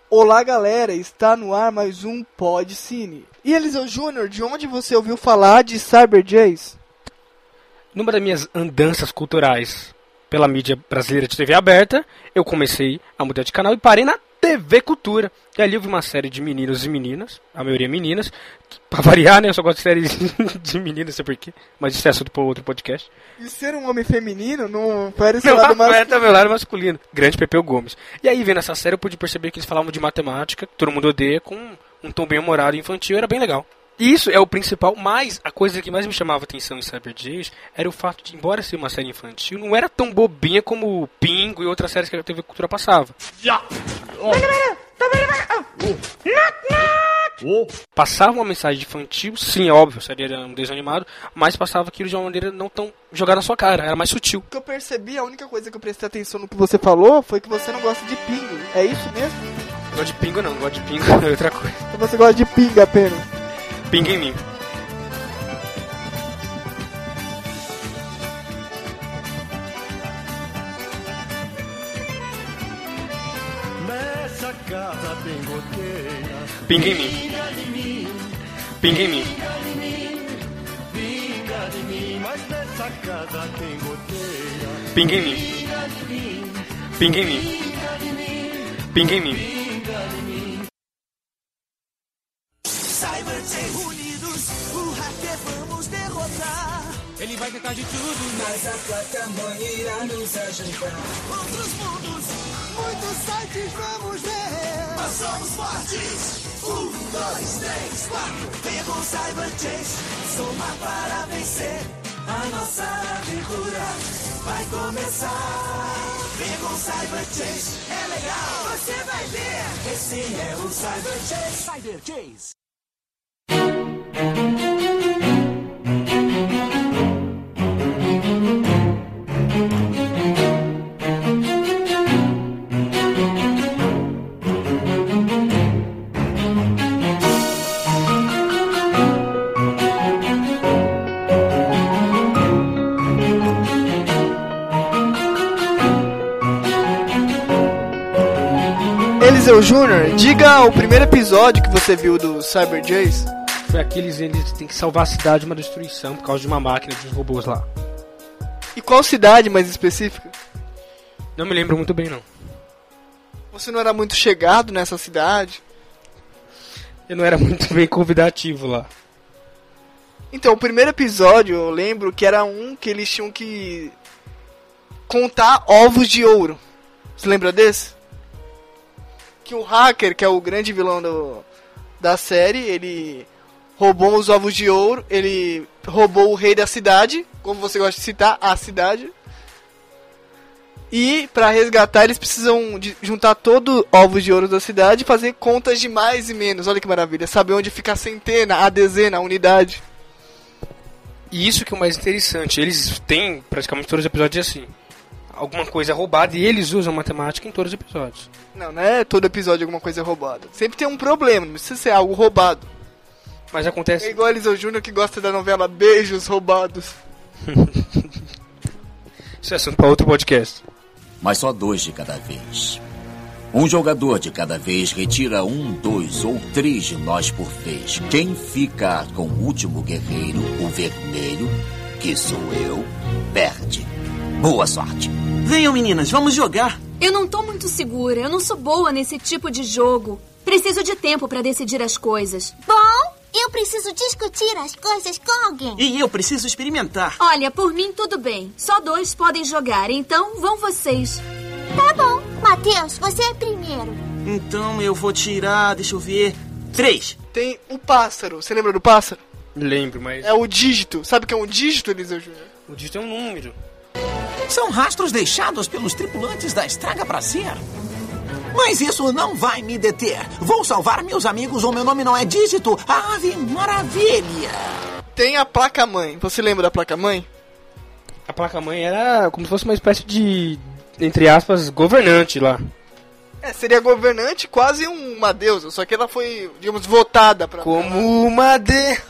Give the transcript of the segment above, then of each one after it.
Olá galera, está no ar mais um Pod Cine. E Eliseu Júnior, de onde você ouviu falar de Cyber Jays? Numa das minhas andanças culturais pela mídia brasileira de TV aberta, eu comecei a mudar de canal e parei na TV Cultura. E ali eu vi uma série de meninos e meninas, a maioria meninas. Pra variar, né? Eu só gosto de séries de meninas, não sei porquê. Mas isso é assunto para outro podcast. E ser um homem feminino não parece Meu lado masculino. É meu lado masculino. Grande Pepeu Gomes. E aí, vendo essa série, eu pude perceber que eles falavam de matemática, que todo mundo odeia, com um tom bem humorado e infantil. Era bem legal. E isso é o principal, mas a coisa que mais me chamava a atenção em Cyber Jays era o fato de, embora ser uma série infantil, não era tão bobinha como o Pingo e outras séries que a TV Cultura passava. Passava uma mensagem infantil, sim, é óbvio, a série era um desenho animado, mas passava aquilo de uma maneira não tão jogada na sua cara, era mais sutil. O que eu percebi, a única coisa que eu prestei atenção no que você falou foi que você não gosta de pingo. É isso mesmo? Não gosto de Pingo não, gosto de Pingo é outra coisa. Então você gosta de pinga apenas. Pinga em mim. Nessa casa tem goteira. Pinga em mim. Pinga em mim. Pinga de mim, mas nessa casa tem goteira. Pinga em mim. Pinga em mim. Pinga em mim. Cyber Jays unidos, o hacker vamos derrotar. Ele vai tentar de tudo, Mas a placa-mãe irá nos ajudar. Outros mundos, muitos sites vamos ver. Nós somos fortes. 1, 2, 3, 4. Venha com Cyber Jays, somar para vencer. A nossa aventura vai começar. Venha com Cyber Jays, é legal, você vai ver. Esse é o Cyber Jays. Cyber Jays. Eliseu Júnior, diga o primeiro episódio que você viu do Cyber Jays. Foi aqueles, eles têm que salvar a cidade de uma destruição por causa de uma máquina de uns robôs lá. E qual cidade mais específica? Não me lembro muito bem, não. Você não era muito chegado nessa cidade? Eu não era muito bem convidativo lá. Então, o primeiro episódio, eu lembro que era um que eles tinham que contar ovos de ouro. Você lembra desse? Que o hacker, que é o grande vilão da série, ele roubou os ovos de ouro, ele roubou o rei da cidade, como você gosta de citar, a cidade. E para resgatar eles precisam juntar todos os ovos de ouro da cidade e fazer contas de mais e menos. Olha que maravilha, saber onde fica a centena, a dezena, a unidade. E isso que é o mais interessante, eles têm praticamente todos os episódios assim. Alguma coisa roubada e eles usam matemática em todos os episódios. Não é todo episódio alguma coisa roubada. Sempre tem um problema, não precisa ser algo roubado. Mas acontece... É igual a Eliseu Júnior que gosta da novela Beijos Roubados. Isso é assunto para outro podcast. Mas só 2 de cada vez. Um jogador de cada vez retira 1, 2 ou 3 de nós por vez. Quem ficar com o último guerreiro, o vermelho, que sou eu, perde. Boa sorte. Venham, meninas, vamos jogar. Eu não tô muito segura. Eu não sou boa nesse tipo de jogo. Preciso de tempo pra decidir as coisas. Bom, eu preciso discutir as coisas com alguém. E eu preciso experimentar. Olha, por mim tudo bem. Só 2 podem jogar, então vão vocês. Tá bom. Matheus, você é primeiro. Então eu vou tirar, deixa eu ver, 3. Tem o pássaro. Você lembra do pássaro? Lembro, mas... É o dígito. Sabe o que é um dígito, Eliseu Júnior? O dígito é um número. São rastros deixados pelos tripulantes da Estraga Prazer. Mas isso não vai me deter. Vou salvar meus amigos ou meu nome não é dígito. Ave Maravilha! Tem a placa-mãe. Você lembra da placa-mãe? A placa-mãe era como se fosse uma espécie de, entre aspas, governante lá. Seria governante, quase uma deusa. Só que ela foi, digamos, votada pra... Como uma deusa.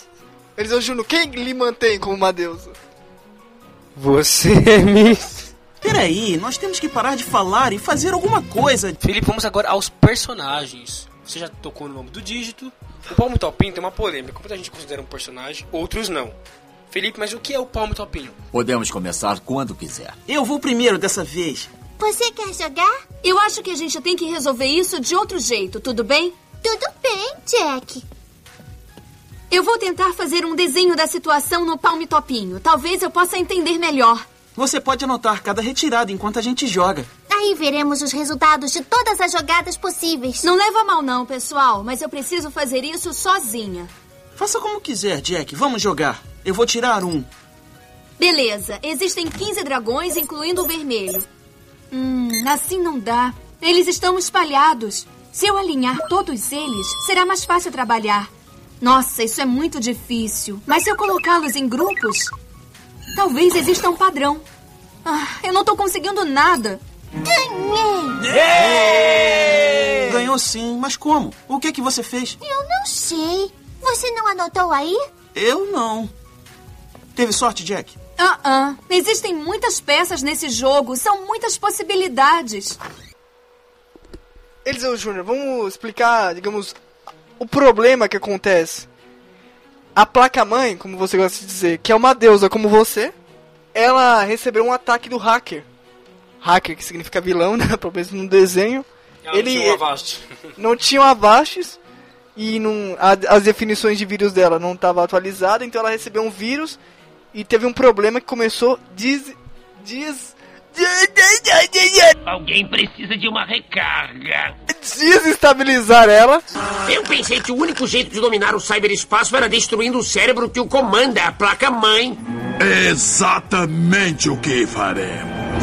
Eliseu Júnior, quem lhe mantém como uma deusa? Você me... Peraí, nós temos que parar de falar e fazer alguma coisa. Felipe, vamos agora aos personagens. Você já tocou no nome do dígito. O Palmo e Topinho tem uma polêmica. Muita gente considera um personagem, outros não. Felipe, mas o que é o Palmo e Topinho? Podemos começar quando quiser. Eu vou primeiro dessa vez. Você quer jogar? Eu acho que a gente tem que resolver isso de outro jeito, tudo bem? Tudo bem, Jack. Eu vou tentar fazer um desenho da situação no Palmo e Topinho. Talvez eu possa entender melhor. Você pode anotar cada retirada enquanto a gente joga. Aí veremos os resultados de todas as jogadas possíveis. Não leva a mal não, pessoal, mas eu preciso fazer isso sozinha. Faça como quiser, Jack. Vamos jogar. Eu vou tirar um. Beleza, existem 15 dragões, incluindo o vermelho. Assim não dá. Eles estão espalhados. Se eu alinhar todos eles, será mais fácil trabalhar. Nossa, isso é muito difícil. Mas se eu colocá-los em grupos, talvez exista um padrão. Eu não tô conseguindo nada. Ganhei! Yeah! Ganhou sim, mas como? O que você fez? Eu não sei. Você não anotou aí? Eu não. Teve sorte, Jack? Existem muitas peças nesse jogo. São muitas possibilidades. Eliseu Júnior, vamos explicar, digamos, o problema que acontece. A placa-mãe, como você gosta de dizer, que é uma deusa como você, ela recebeu um ataque do hacker. Hacker, que significa vilão, né? Pelo menos no desenho. Ele não tinha um Avast. Não tinha um Avast e as definições de vírus dela não estavam atualizadas, então ela recebeu um vírus e teve um problema que começou Alguém precisa de uma recarga. Desestabilizar ela. Eu pensei que o único jeito de dominar o cyberespaço era destruindo o cérebro que o comanda, a placa-mãe. Exatamente o que faremos.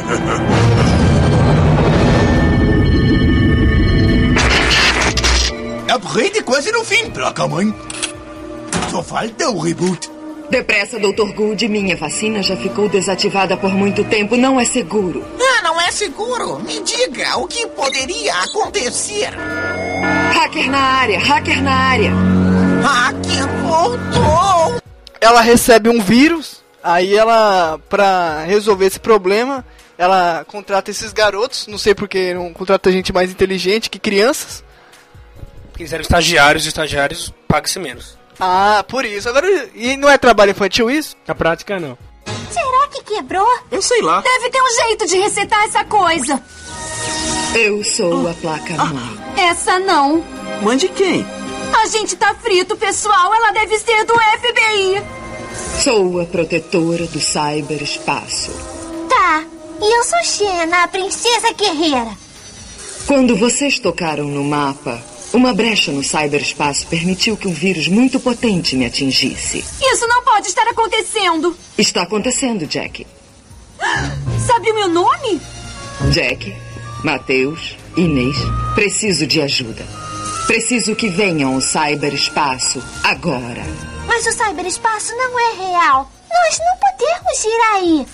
Upgrade quase no fim, placa-mãe. Só falta o reboot. Depressa, Dr. Gould. Minha vacina já ficou desativada por muito tempo. Não é seguro. Não é seguro? Me diga, o que poderia acontecer? Hacker na área, hacker na área. Hacker voltou. Ela recebe um vírus, aí ela, pra resolver esse problema, ela contrata esses garotos. Não sei porque não contrata gente mais inteligente que crianças. Porque eles eram estagiários, e estagiários pagam-se menos. Por isso. Agora, e não é trabalho infantil isso? Na prática, não. Será que quebrou? Eu sei lá. Deve ter um jeito de resetar essa coisa. Eu sou a placa-mãe. Essa não. Mãe de quem? A gente tá frito, pessoal. Ela deve ser do FBI. Sou a protetora do cyberespaço. Tá. E eu sou Xena, a princesa guerreira. Quando vocês tocaram no mapa, uma brecha no cyberespaço permitiu que um vírus muito potente me atingisse. Isso não pode estar acontecendo. Está acontecendo, Jack. Sabe o meu nome? Jack, Mateus, Inês, preciso de ajuda. Preciso que venham ao cyberespaço agora. Mas o cyberespaço não é real. Nós não podemos ir aí.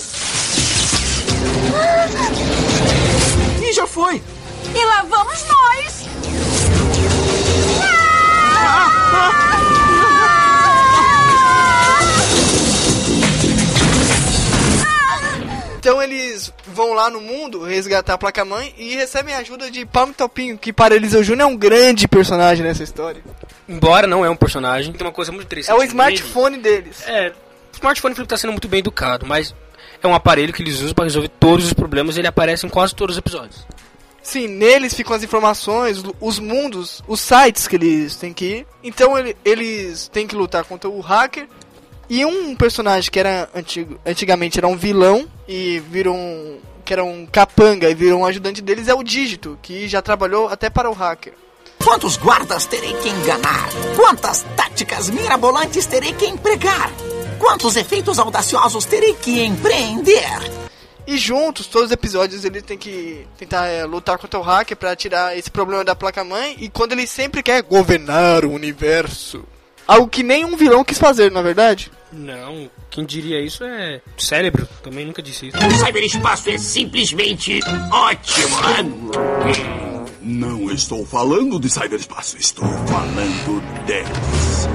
E já foi. E lá vamos nós. Então eles vão lá no mundo resgatar a placa-mãe e recebem a ajuda de Palmo e Topinho, que para Eliseu Júnior é um grande personagem nessa história. Embora não é um personagem, tem uma coisa muito interessante. É o smartphone deles. O smartphone está sendo muito bem educado, mas é um aparelho que eles usam para resolver todos os problemas e ele aparece em quase todos os episódios. Sim, neles ficam as informações, os mundos, os sites que eles têm que ir. Então eles têm que lutar contra o hacker. E um personagem que era antigamente era um vilão e que era um capanga e virou um ajudante deles é o Dígito, que já trabalhou até para o hacker. Quantos guardas terei que enganar? Quantas táticas mirabolantes terei que empregar? Quantos efeitos audaciosos terei que empreender? E juntos, todos os episódios, ele tem que tentar lutar contra o hacker para tirar esse problema da placa-mãe. E quando ele sempre quer governar o universo. Algo que nenhum vilão quis fazer, não é verdade? Não, quem diria isso é o cérebro. Também nunca disse isso. O cyberespaço é simplesmente ótimo. Não estou falando de cyberespaço, estou falando delas.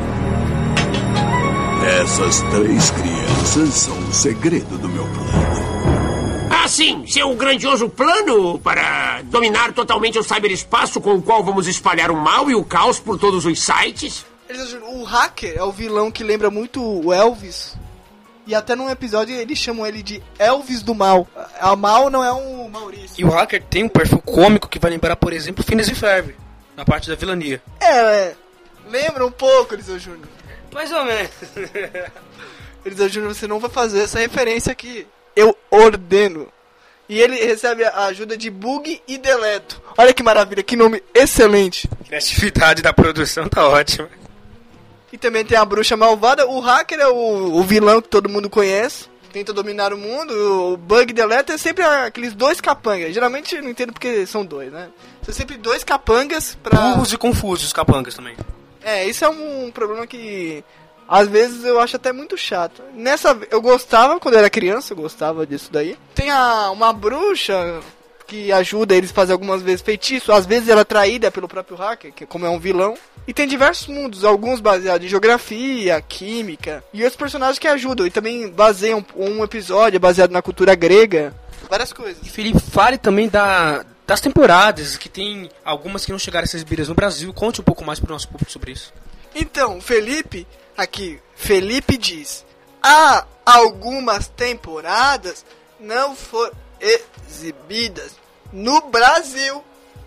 Essas 3 crianças são o segredo do meu plano. assim, seu grandioso plano para dominar totalmente o cyberespaço com o qual vamos espalhar o mal e o caos por todos os sites? O hacker é o vilão que lembra muito o Elvis. E até num episódio eles chamam ele de Elvis do Mal. A Mal não é um Maurício. E o hacker tem um perfil cômico que vai lembrar, por exemplo, Phineas e Ferb, na parte da vilania. Lembra um pouco, Eliseu Júnior. Mais ou menos. Eliseu Júnior, você não vai fazer essa referência aqui. Eu ordeno. E ele recebe a ajuda de Bug e Deleto. Olha que maravilha, que nome excelente. A criatividade da produção tá ótima. E também tem a bruxa malvada. O hacker é o vilão que todo mundo conhece. Tenta dominar o mundo. O Bug e Deleto é sempre aqueles dois capangas. Geralmente eu não entendo porque são dois, né? São sempre dois capangas pra... Burros e confusos os capangas também. Isso é um problema que... às vezes eu acho até muito chato. Eu gostava, quando eu era criança, eu gostava disso daí. Tem uma bruxa que ajuda eles a fazer algumas vezes feitiço. Às vezes ela é traída pelo próprio hacker, que como é um vilão. E tem diversos mundos, alguns baseados em geografia, química. E outros personagens que ajudam. E também baseiam um episódio baseado na cultura grega. Várias coisas. E Felipe, fale também das temporadas, que tem algumas que não chegaram a ser exibidas no Brasil. Conte um pouco mais pro nosso público sobre isso. Então, Felipe diz: há algumas temporadas não foram exibidas no Brasil.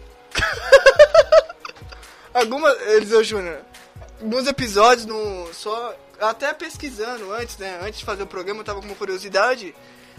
Eliseu Júnior, alguns episódios até pesquisando antes, né? Antes de fazer o programa, eu tava com uma curiosidade.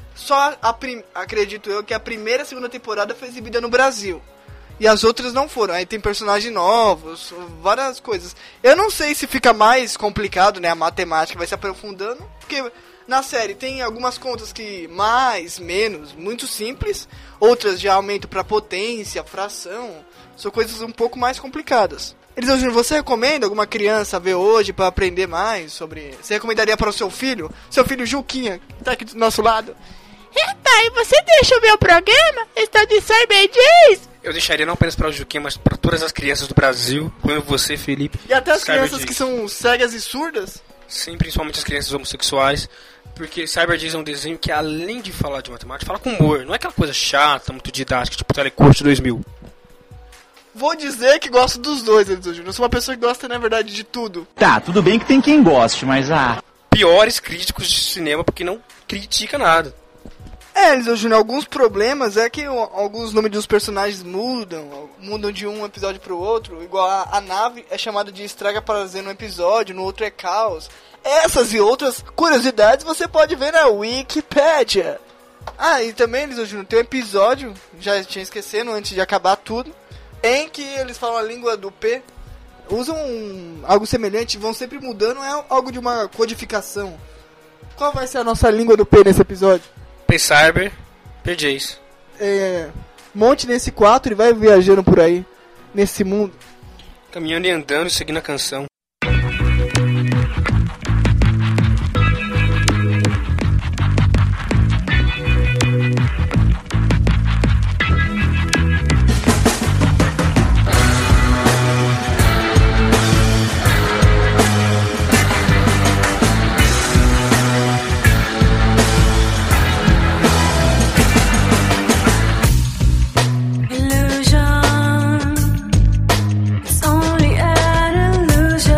Acredito eu que a primeira e a segunda temporada foi exibida no Brasil. E as outras não foram. Aí tem personagens novos, várias coisas. Eu não sei se fica mais complicado, né? A matemática vai se aprofundando. Porque na série tem algumas contas que mais, menos, muito simples. Outras já aumentam para potência, fração. São coisas um pouco mais complicadas. Eliseu Júnior, você recomenda alguma criança ver hoje para aprender mais sobre... Você recomendaria para o seu filho? Seu filho Juquinha, que tá aqui do nosso lado. Pai, você deixa o meu programa? Estou de CyberDiz. Eu deixaria não apenas para o Juquinha, mas para todas as crianças do Brasil, como você, Felipe. E até as crianças que são cegas e surdas? Sim, principalmente as crianças homossexuais. Porque CyberDiz é um desenho que, além de falar de matemática, fala com humor. Não é aquela coisa chata, muito didática, tipo Telecurso 2000. Vou dizer que gosto dos dois, Eliseu Júnior. Eu sou uma pessoa que gosta, na verdade, de tudo. Tá, tudo bem que tem quem goste, mas piores críticos de cinema porque não critica nada. Eliseu Júnior, alguns problemas é que alguns nomes dos personagens mudam de um episódio pro outro. Igual a nave é chamada de Estraga Prazer no episódio, no outro é Caos. Essas e outras curiosidades você pode ver na Wikipédia. E também, Eliseu Júnior, tem um episódio, já tinha esquecendo antes de acabar tudo, em que eles falam a língua do P, usam algo semelhante, vão sempre mudando, é algo de uma codificação. Qual vai ser a nossa língua do P nesse episódio? P-Cyber, PJs. Monte nesse 4 e vai viajando por aí, nesse mundo. Caminhando e andando, seguindo a canção. Illusion, it's only an illusion.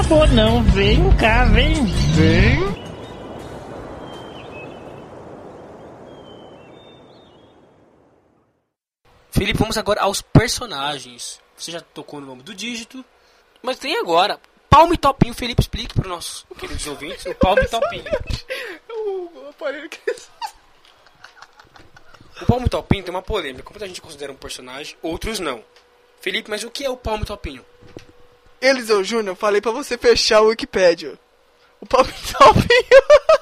acabou não. Vem cá, vem. Felipe, vamos agora aos personagens. Você já tocou no nome do dígito, mas tem agora Palmo e Topinho. Felipe, explique para os nossos queridos ouvintes o Palmo e Topinho. O Palmo e Topinho tem uma polêmica. Muita gente considera um personagem, outros não. Felipe, mas o que é o Palmo e Topinho? Eliseu Júnior, falei pra você fechar o Wikipédia. O Palmo e Topinho.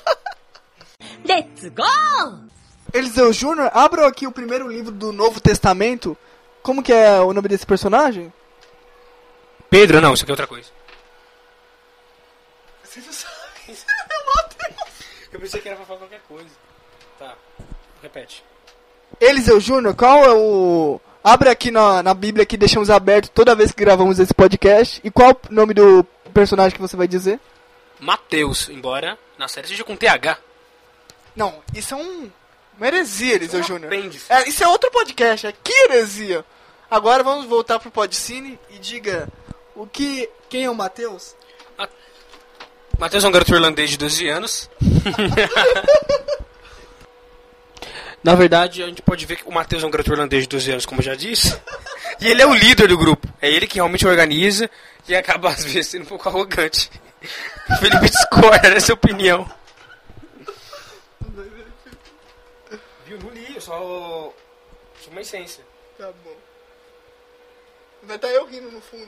Let's go! Eliseu Júnior, abra aqui o primeiro livro do Novo Testamento. Como que é o nome desse personagem? Pedro, não, isso aqui é outra coisa. Você não sabe. Eu pensei que era pra falar qualquer coisa. Tá, repete. Eliseu Júnior, qual é o... Abre aqui na Bíblia que deixamos aberto toda vez que gravamos esse podcast. E qual o nome do personagem que você vai dizer? Mateus, embora na série seja com TH. Não, isso é uma heresia, Eliseu Júnior. Apêndice. Isso é outro podcast, que heresia. Agora vamos voltar pro Podcine e diga quem é o Mateus? Mateus é um garoto irlandês de 12 anos. Na verdade, a gente pode ver que o Mateus é um garoto irlandês de 12 anos, como eu já disse. E ele é o líder do grupo. É ele que realmente organiza e acaba, às vezes, sendo um pouco arrogante. O Felipe discorda dessa opinião. Viu? Não li, eu só uma essência. Tá bom. Vai estar eu rindo no fundo.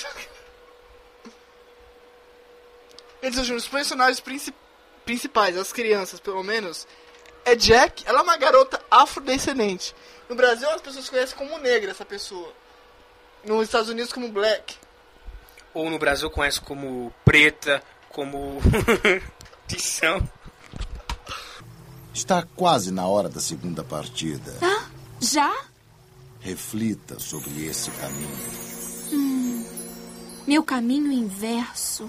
Eliseu Júnior, os personagens principais, as crianças, pelo menos... É Jack, ela é uma garota afrodescendente. No Brasil as pessoas conhecem como negra essa pessoa. Nos Estados Unidos como black. Ou no Brasil conhece como preta, como tição. Está quase na hora da segunda partida. Ah, já? Reflita sobre esse caminho. Meu caminho inverso.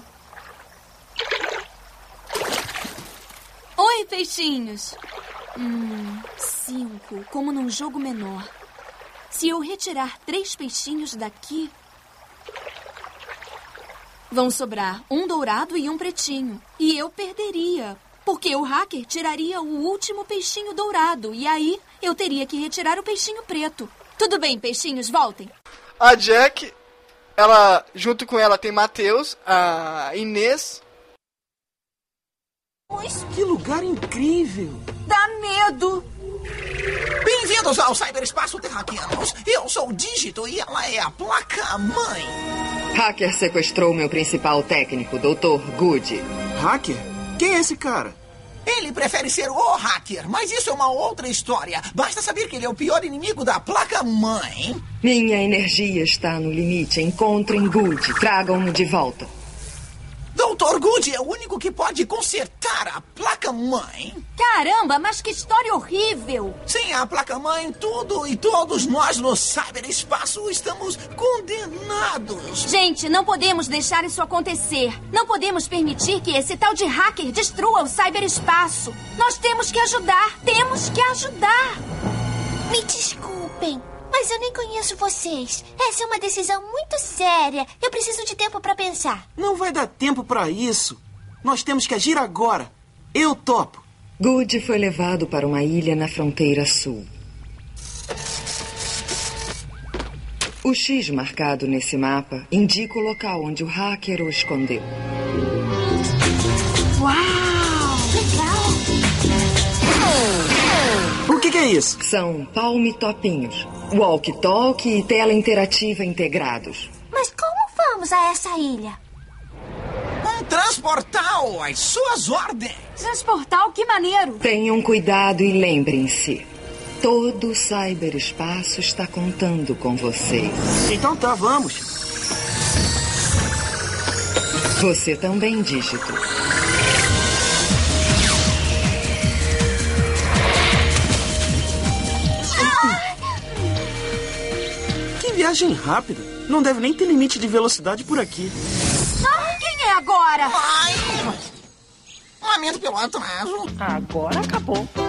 Oi, peixinhos. 5, como num jogo menor. Se eu retirar 3 peixinhos daqui, vão sobrar um dourado e um pretinho. E eu perderia, porque o hacker tiraria o último peixinho dourado. E aí eu teria que retirar o peixinho preto. Tudo bem, peixinhos, voltem. A Jack, ela, junto com ela tem Mateus, a Inês. Que lugar incrível! Dá medo! Bem-vindos ao Cyberespaço Terraqueanos. Eu sou o Dígito e ela é a placa-mãe. Hacker sequestrou meu principal técnico, Dr. Good. Hacker? Quem é esse cara? Ele prefere ser o hacker, mas isso é uma outra história. Basta saber que ele é o pior inimigo da placa-mãe. Minha energia está no limite. Encontrem Good. Tragam-no de volta. Dr. Good é o único que pode consertar a placa-mãe. Caramba, mas que história horrível! Sem a placa-mãe, tudo e todos nós no cyberespaço estamos condenados. Gente, não podemos deixar isso acontecer. Não podemos permitir que esse tal de hacker destrua o cyberespaço. Nós temos que ajudar. Temos que ajudar. Me desculpem, mas eu nem conheço vocês. Essa é uma decisão muito séria. Eu preciso de tempo para pensar. Não vai dar tempo para isso. Nós temos que agir agora. Eu topo. Good foi levado para uma ilha na fronteira sul. O X marcado nesse mapa indica o local onde o hacker o escondeu. Uau! Legal! O que é isso? São palmitopinhos, walkie-talkie e tela interativa integrados. Mas como vamos a essa ilha? Um transportal às suas ordens. Transportal? Que maneiro! Tenham cuidado e lembrem-se. Todo o cyberespaço está contando com vocês. Então tá, vamos. Você também, Dígito. Que viagem rápida. Não deve nem ter limite de velocidade por aqui. Quem é agora? Lamento pelo atraso. Agora acabou.